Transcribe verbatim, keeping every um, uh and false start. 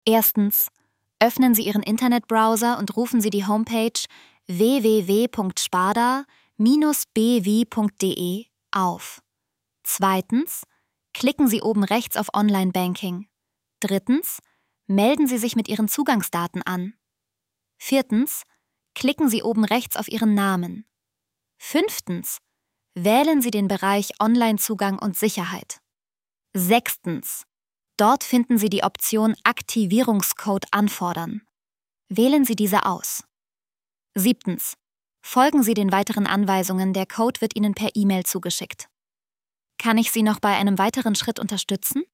Erstens. Öffnen Sie Ihren Internetbrowser und rufen Sie die Homepage w w w punkt sparda Bindestrich b w punkt d e auf. Zweitens. Klicken Sie oben rechts auf Online-Banking. Drittens. Melden Sie sich mit Ihren Zugangsdaten an. Viertens. Klicken Sie oben rechts auf Ihren Namen. Fünftens. Wählen Sie den Bereich Online-Zugang und Sicherheit. Sechstens. Dort finden Sie die Option Aktivierungscode anfordern. Wählen Sie diese aus. Siebtens. Folgen Sie den weiteren Anweisungen, der Code wird Ihnen per E-Mail zugeschickt. Kann ich Sie noch bei einem weiteren Schritt unterstützen?